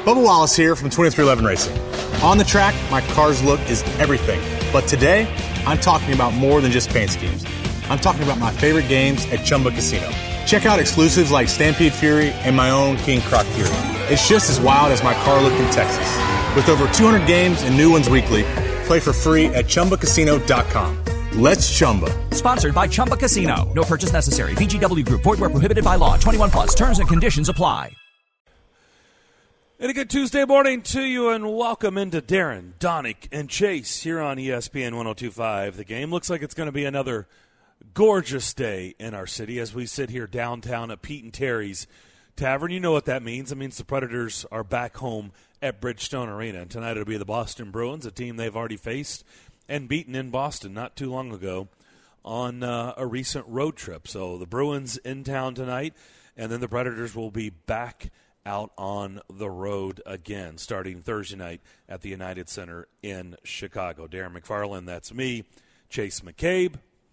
Bubba Wallace here from 2311 Racing. On the track, my car's look is everything. But today, I'm talking about more than just paint schemes. I'm talking about my favorite games at Chumba Casino. Check out exclusives like Stampede Fury and my own King Croc Fury. It's just as wild as my car look in Texas. With over 200 games and new ones weekly, play for free at ChumbaCasino.com. Let's Chumba. Sponsored by Chumba Casino. No purchase necessary. VGW Group. Void where prohibited by law. 21 plus. Terms and conditions apply. And a good Tuesday morning to you, and welcome into Darren, Donick, and Chase here on ESPN 102.5. The Game looks like it's going to be another gorgeous day in our city as we sit here downtown at Pete and Terry's Tavern. You know what that means. It means the Predators are back home at Bridgestone Arena. And tonight it'll be the Boston Bruins, a team they've already faced and beaten in Boston not too long ago on a recent road trip. So the Bruins in town tonight, and then the Predators will be back out on the road again starting Thursday night at the United Center in Chicago. Darren McFarland, that's me. Chase McCabe.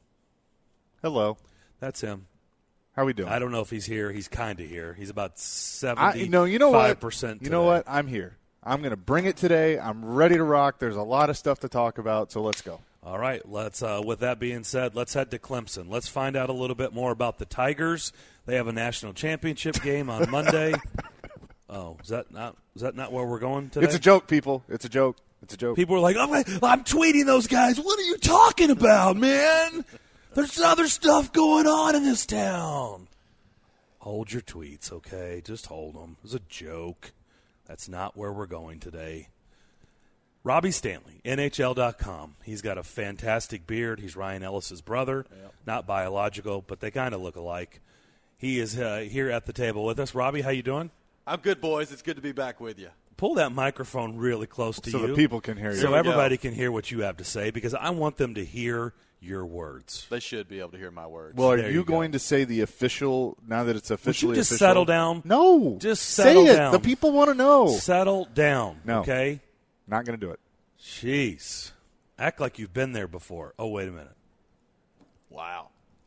Hello. That's him. How we doing? I don't know if he's here. He's kind of here. He's about 75% you know what? today. You know what? I'm here. I'm going to bring it today. I'm ready to rock. There's a lot of stuff to talk about, so let's go. All right. Let's. With that being said, let's head to Clemson. Let's find out a little bit more about the Tigers. They have a national championship game on Monday. Oh, is that not where we're going today? It's a joke, people. It's a joke. It's a joke. People are like, I'm tweeting those guys. What are you talking about, man? There's other stuff going on in this town. Hold your tweets, okay? Just hold them. It was a joke. That's not where we're going today. Robbie Stanley, NHL.com. He's got a fantastic beard. He's Ryan Ellis's brother. Yep. Not biological, but they kind of look alike. He is here at the table with us. Robbie, how you doing? I'm good, boys. It's good to be back with you. Pull that microphone really close to you. So the people can hear you. So everybody can hear what you have to say, because I want them to hear your words. They should be able to hear my words. Well, are you going to say the official, now that it's officially Would you just official? settle down? No. Just settle say it. down. The people want to know. Settle down. No. Okay? Not going to do it. Jeez. Act like you've been there before. Oh, wait a minute. Wow.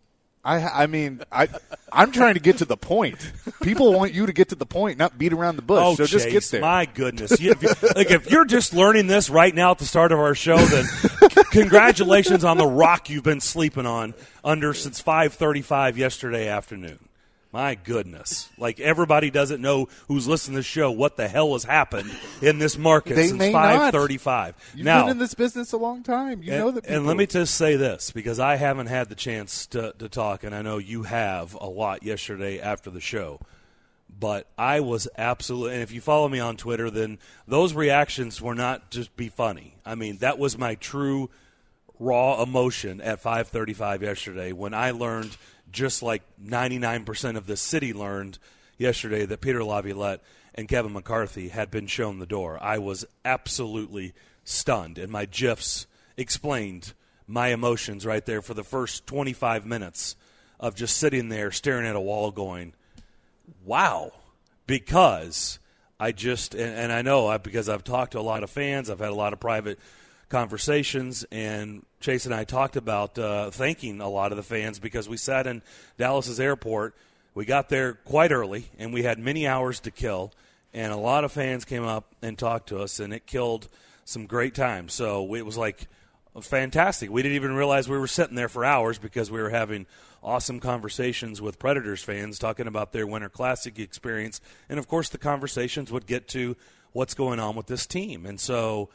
I'm trying to get to the point. People want you to get to the point, not beat around the bush. Oh, so Chase, just get there. My goodness. If you're just learning this right now at the start of our show, then congratulations on the rock you've been sleeping on under since 5:35 yesterday afternoon. My goodness. Like, everybody doesn't know who's listening to the show what the hell has happened in this market They since may 5:35. You've now, been in this business a long time. You know that people. And let me just say this, because I haven't had the chance to talk, and I know you have a lot yesterday after the show. But I was absolutely – and if you follow me on Twitter, then those reactions were not just be funny. I mean, that was my true raw emotion at 5:35 yesterday when I learned – just like 99% of the city learned yesterday that Peter Laviolette and Kevin McCarthy had been shown the door. I was absolutely stunned, and my GIFs explained my emotions right there for the first 25 minutes of just sitting there staring at a wall going, wow, because I just – and I know because I've talked to a lot of fans, I've had a lot of private conversations, and Chase and I talked about thanking a lot of the fans because we sat in Dallas's airport. We got there quite early, and we had many hours to kill, and a lot of fans came up and talked to us, and it killed some great time. So it was like fantastic. We didn't even realize we were sitting there for hours because we were having awesome conversations with Predators fans talking about their Winter Classic experience, and, of course, the conversations would get to what's going on with this team. And so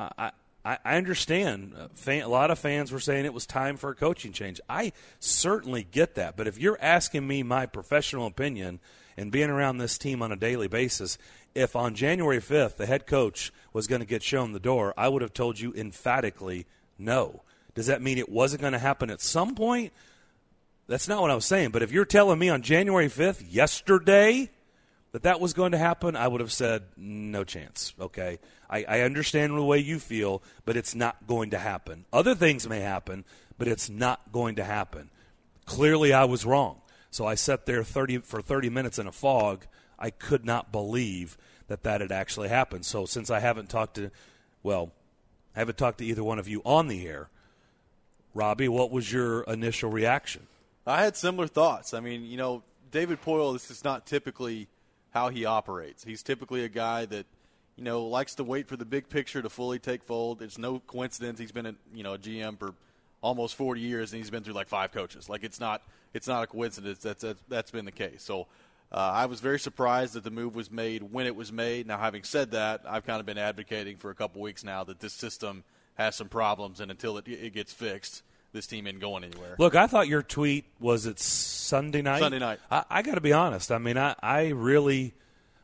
I understand. A lot of fans were saying it was time for a coaching change. I certainly get that. But if you're asking me my professional opinion and being around this team on a daily basis, if on January 5th the head coach was going to get shown the door, I would have told you emphatically no. Does that mean it wasn't going to happen at some point? That's not what I was saying. But if you're telling me on January 5th, yesterday, that was going to happen, I would have said no chance, okay? I understand the way you feel, but it's not going to happen. Other things may happen, but it's not going to happen. Clearly I was wrong. So I sat there for 30 minutes in a fog. I could not believe that had actually happened. So since I haven't talked to either one of you on the air, Robbie, what was your initial reaction? I had similar thoughts. I mean, David Poile, this is not typically how he operates. He's typically a guy that likes to wait for the big picture to fully take fold. It's no coincidence he's been a GM for almost 40 years, and he's been through like 5 coaches. Like it's not a coincidence that's been the case. So I was very surprised that the move was made when it was made. Now, having said that, I've kind of been advocating for a couple weeks now that this system has some problems, and until it gets fixed, this team ain't going anywhere. Look, I thought your tweet was it Sunday night? Sunday night. I got to be honest. I mean, I really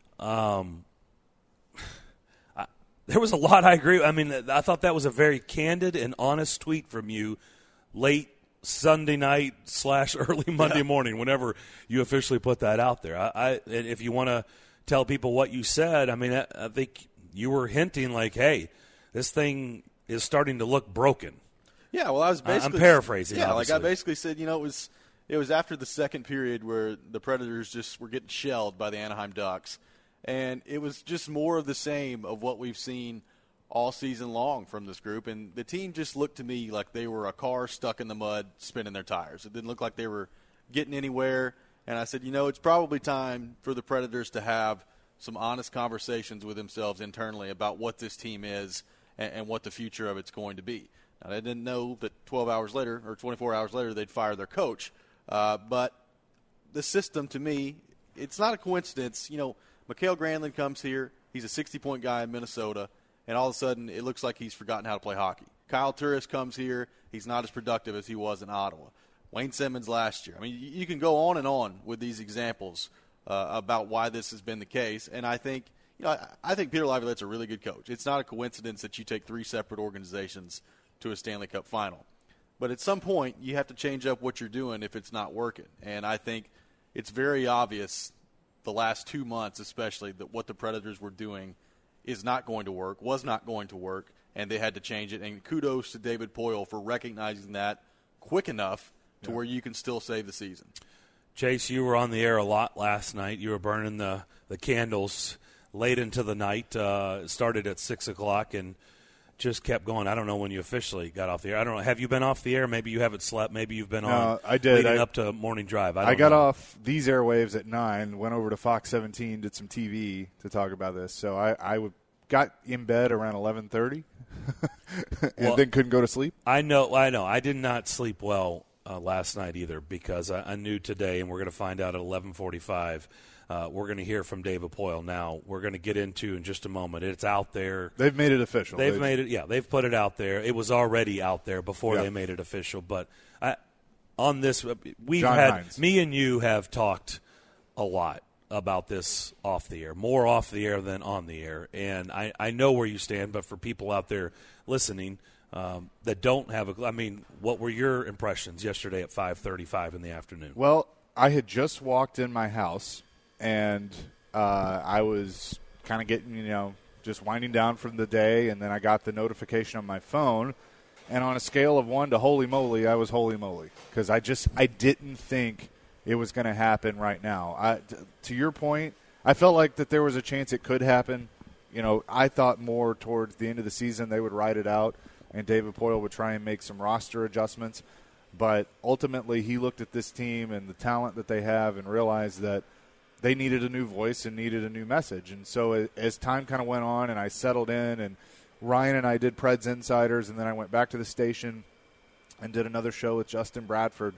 there was a lot I agree with. I mean, I thought that was a very candid and honest tweet from you late Sunday night / early Monday morning, whenever you officially put that out there. And if you want to tell people what you said, I mean, I think you were hinting like, hey, this thing is starting to look broken. Yeah, well, I was basically I'm paraphrasing. Yeah, obviously. like I basically said, it was after the second period where the Predators just were getting shelled by the Anaheim Ducks. And it was just more of the same of what we've seen all season long from this group. And the team just looked to me like they were a car stuck in the mud spinning their tires. It didn't look like they were getting anywhere. And I said, it's probably time for the Predators to have some honest conversations with themselves internally about what this team is and what the future of it's going to be. Now, they didn't know that 12 hours later or 24 hours later they'd fire their coach. But the system, to me, it's not a coincidence. Mikael Granlund comes here. He's a 60-point guy in Minnesota, and all of a sudden it looks like he's forgotten how to play hockey. Kyle Turris comes here. He's not as productive as he was in Ottawa. Wayne Simmons last year. I mean, you can go on and on with these examples about why this has been the case, and I think I think Peter Laviolette's a really good coach. It's not a coincidence that you take 3 separate organizations to a Stanley Cup final. But at some point, you have to change up what you're doing if it's not working, and I think it's very obvious the last 2 months especially that what the Predators were doing is not going to work, was not going to work, and they had to change it. And kudos to David Poile for recognizing that quick enough to where you can still save the season. Chase, you were on the air a lot last night. You were burning the candles late into the night. It started at 6 o'clock and just kept going. I don't know when you officially got off the air. I don't know. Have you been off the air? Maybe you haven't slept. Maybe you've been on. I did. Leading up to morning drive. I got off these airwaves at 9, went over to Fox 17, did some TV to talk about this. So I got in bed around 11:30 and then couldn't go to sleep. I know. I did not sleep well last night either because I knew today, and we're going to find out at 11:45. We're going to hear from David Poile now. We're going to get into in just a moment. It's out there. They've made it official. They've made it. Yeah, they've put it out there. It was already out there before they made it official. But on this, me and you have talked a lot about this off the air, more off the air than on the air. And I know where you stand, but for people out there listening that don't have what were your impressions yesterday at 5:35 in the afternoon? Well, I had just walked in my house. And I was kind of getting, just winding down from the day, and then I got the notification on my phone. And on a scale of 1 to holy moly, I was holy moly because I didn't think it was going to happen right now. To your point, I felt like that there was a chance it could happen. I thought more towards the end of the season they would ride it out, and David Poile would try and make some roster adjustments. But ultimately, he looked at this team and the talent that they have and realized that they needed a new voice and needed a new message. And so as time kind of went on and I settled in, and Ryan and I did Preds Insiders, and then I went back to the station and did another show with Justin Bradford,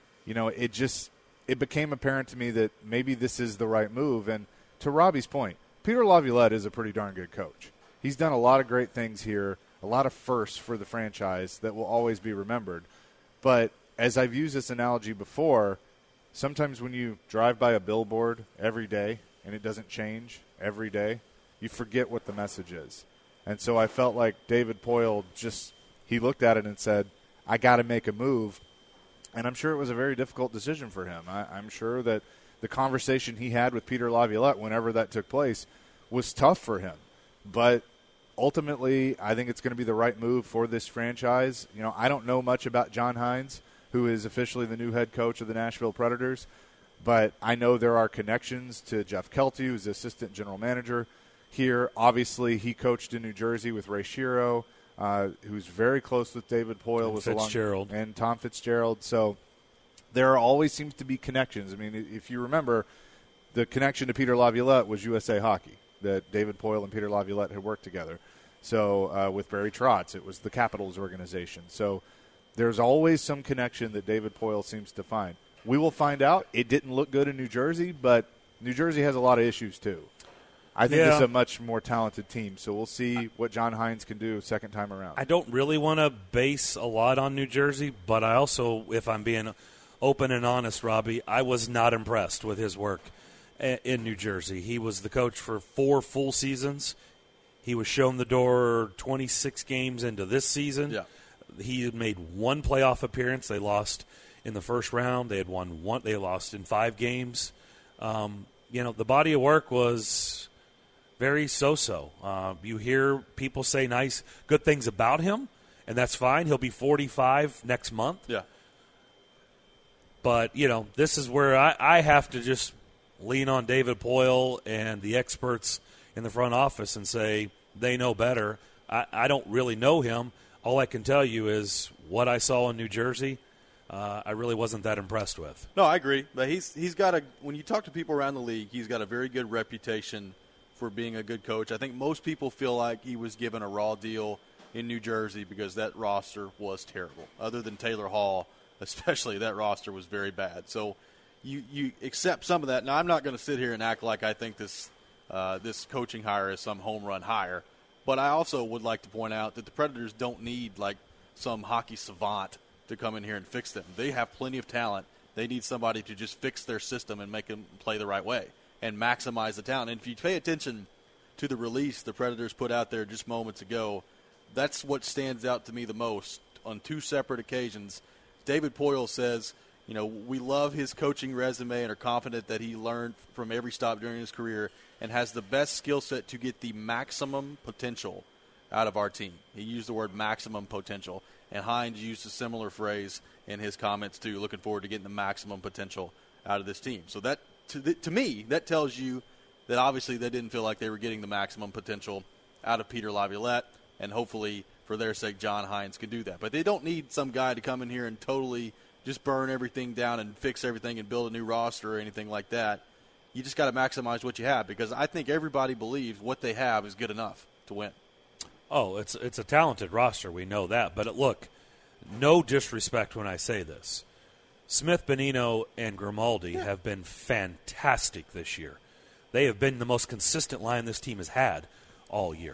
it became apparent to me that maybe this is the right move. And to Robbie's point, Peter Laviolette is a pretty darn good coach. He's done a lot of great things here, a lot of firsts for the franchise that will always be remembered. But as I've used this analogy before, sometimes when you drive by a billboard every day and it doesn't change every day, you forget what the message is. And so I felt like David Poile he looked at it and said, I got to make a move. And I'm sure it was a very difficult decision for him. I'm sure that the conversation he had with Peter Laviolette, whenever that took place, was tough for him. But ultimately, I think it's going to be the right move for this franchise. I don't know much about John Hines, who is officially the new head coach of the Nashville Predators. But I know there are connections to Jeff Kelty, who's the assistant general manager here. Obviously, he coached in New Jersey with Ray Shero, who's very close with David Poile. Fitzgerald. And Tom Fitzgerald. So there always seems to be connections. I mean, if you remember, the connection to Peter Laviolette was USA Hockey. that David Poile and Peter Laviolette had worked together. So with Barry Trotz, it was the Capitals organization. So there's always some connection that David Poile seems to find. We will find out. It didn't look good in New Jersey, but New Jersey has a lot of issues too. I think this is a much more talented team, so we'll see what John Hines can do second time around. I don't really want to base a lot on New Jersey, but I also, if I'm being open and honest, Robbie, I was not impressed with his work in New Jersey. He was the coach for 4 full seasons. He was shown the door 26 games into this season. Yeah. He had made 1 playoff appearance. They lost in the first round. They had won 1. They lost in 5 games. The body of work was very so-so. You hear people say good things about him, and that's fine. He'll be 45 next month. Yeah. But, this is where I have to just lean on David Poile and the experts in the front office and say they know better. I don't really know him. All I can tell you is what I saw in New Jersey, I really wasn't that impressed with. No, I agree. But he's got when you talk to people around the league, he's got a very good reputation for being a good coach. I think most people feel like he was given a raw deal in New Jersey because that roster was terrible. Other than Taylor Hall, especially, that roster was very bad. So you accept some of that. Now, I'm not going to sit here and act like I think this coaching hire is some home run hire. But I also would like to point out that the Predators don't need like some hockey savant to come in here and fix them. They have plenty of talent. They need somebody to just fix their system and make them play the right way and maximize the talent. And if you pay attention to the release the Predators put out there just moments ago, that's what stands out to me the most. On 2 separate occasions, David Poile says, we love his coaching resume and are confident that he learned from every stop during his career and has the best skill set to get the maximum potential out of our team. He used the word maximum potential, and Hines used a similar phrase in his comments too, looking forward to getting the maximum potential out of this team. So that, to me, that tells you that obviously they didn't feel like they were getting the maximum potential out of Peter Laviolette, and hopefully, for their sake, John Hines can do that. But they don't need some guy to come in here and totally just burn everything down and fix everything and build a new roster or anything like that. You just got to maximize what you have, because I think everybody believes what they have is good enough to win. Oh, it's a talented roster. We know that. But look, no disrespect when I say this. Smith, Bonino, and Grimaldi have been fantastic this year. They have been the most consistent line this team has had all year.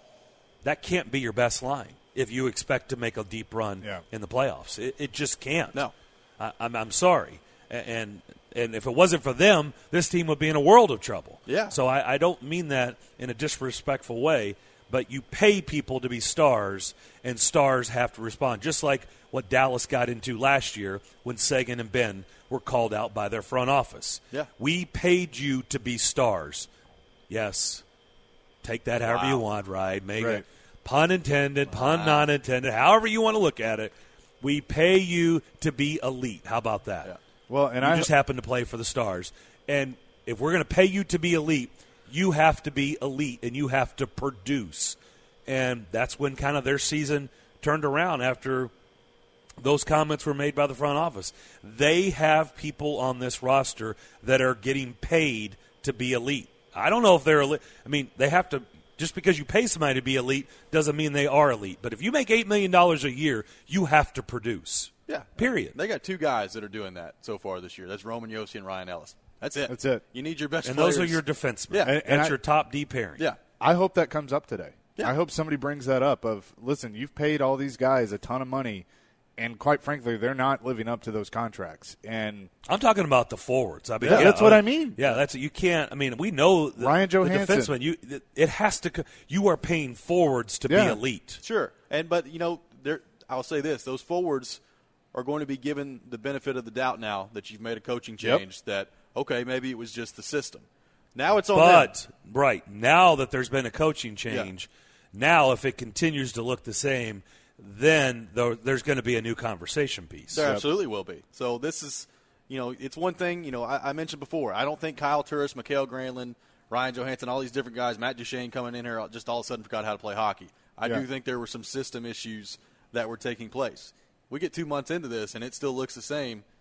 That can't be your best line if you expect to make a deep run in the playoffs. It just can't. No. I'm sorry. And if it wasn't for them, this team would be in a world of trouble. Yeah. So I don't mean that in a disrespectful way, but you pay people to be stars, and stars have to respond. Just like what Dallas got into last year when Sagan and Ben were called out by their front office. Yeah. We paid you to be stars. Yes. Take that however you want, right? Make it pun intended, pun not intended, however you want to look at it. We pay you to be elite. How about that? Yeah. Well, and you just happen to play for the Stars. And if we're going to pay you to be elite, you have to be elite and you have to produce. And that's when kind of their season turned around after those comments were made by the front office. They have people on this roster that are getting paid to be elite. I don't know if they're elite. I mean, they have to. Just because you pay somebody to be elite doesn't mean they are elite. But if you make $8 million a year, you have to produce. Yeah. Period. They got 2 guys that are doing that so far this year. That's Roman Josi and Ryan Ellis. That's it. That's it. You need your best and players. those are your defensemen. Yeah. And that's your top D pairing. Yeah. I hope that comes up today. Yeah. I hope somebody brings that up of, listen, you've paid all these guys a ton of money, and quite frankly, they're not living up to those contracts. And I'm talking about the forwards. I mean, that's what I mean. Yeah, that's you can't. I mean, we know Ryan Johansson. The defenseman. It has to. You are paying forwards to be elite. Sure, but I'll say this: those forwards are going to be given the benefit of the doubt now that you've made a coaching change. That okay, maybe it was just the system. Now it's on them. Right now that there's been a coaching change, now if it continues to look the same, then there's going to be a new conversation piece. There absolutely will be. So this is, it's one thing, I mentioned before, I don't think Kyle Turris, Mikael Granlund, Ryan Johansson, all these different guys, Matt Duchene coming in here just all of a sudden forgot how to play hockey. I do think there were some system issues that were taking place. We get 2 months into this, and it still looks the same.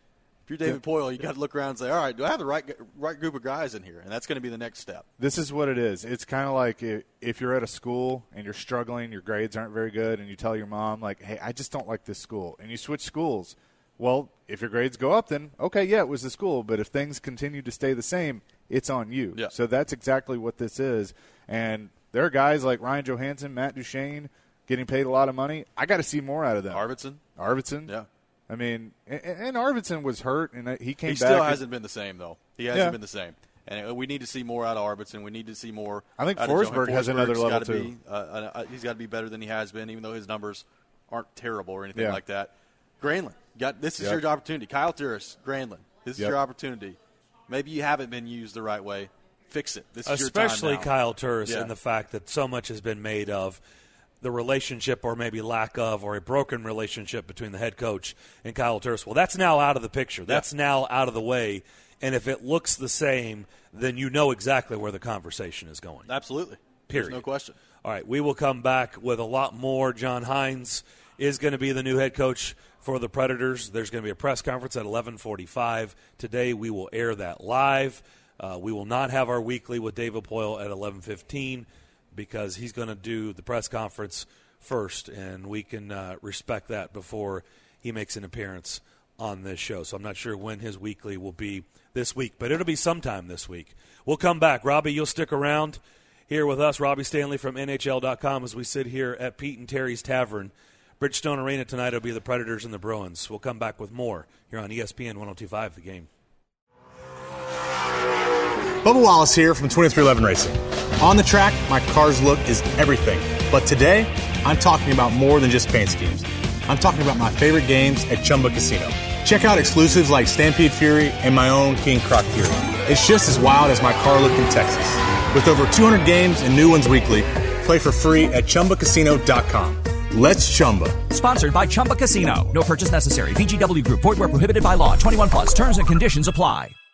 If you're David Poile, you got to look around and say, all right, do I have the right group of guys in here? And that's going to be the next step. This is what it is. It's kind of like if you're at a school and you're struggling, your grades aren't very good, and you tell your mom, like, hey, I just don't like this school, and you switch schools. Well, if your grades go up, then, okay, yeah, it was the school. But if things continue to stay the same, it's on you. Yeah. So that's exactly what this is. And there are guys like Ryan Johansson, Matt Duchene, getting paid a lot of money. I got to see more out of them. Arvidsson. Yeah. I mean, and Arvidsson was hurt, and he came back. He still hasn't been the same, though. He hasn't been the same. And we need to see more out of Arvidsson. We need to see more. I think Forsberg has another level, too. He's got to be better than he has been, even though his numbers aren't terrible or anything like that. Granlund, this is your opportunity. Kyle Turris, Granlund, this is your opportunity. Maybe you haven't been used the right way. Fix it. This is your time now. Especially Kyle Turris and the fact that so much has been made of the relationship or maybe lack of or a broken relationship between the head coach and Kyle Turris. Well, that's now out of the picture. That's now out of the way. And if it looks the same, then you know exactly where the conversation is going. Absolutely. Period. There's no question. All right, we will come back with a lot more. John Hines is going to be the new head coach for the Predators. There's going to be a press conference at 11:45 today. We will air that live. We will not have our weekly with David Poile at 11:15 because he's going to do the press conference first, and we can respect that before he makes an appearance on this show. So I'm not sure when his weekly will be this week, but it'll be sometime this week. We'll come back. Robbie, you'll stick around here with us. Robbie Stanley from NHL.com as we sit here at Pete and Terry's Tavern. Bridgestone Arena tonight will be the Predators and the Bruins. We'll come back with more here on ESPN 102.5 The Game. Bubba Wallace here from 2311 Racing. On the track, my car's look is everything. But today, I'm talking about more than just paint schemes. I'm talking about my favorite games at Chumba Casino. Check out exclusives like Stampede Fury and my own King Croc Fury. It's just as wild as my car look in Texas. With over 200 games and new ones weekly, play for free at ChumbaCasino.com. Let's Chumba. Sponsored by Chumba Casino. No purchase necessary. VGW Group. Void where prohibited by law. 21 plus. Terms and conditions apply.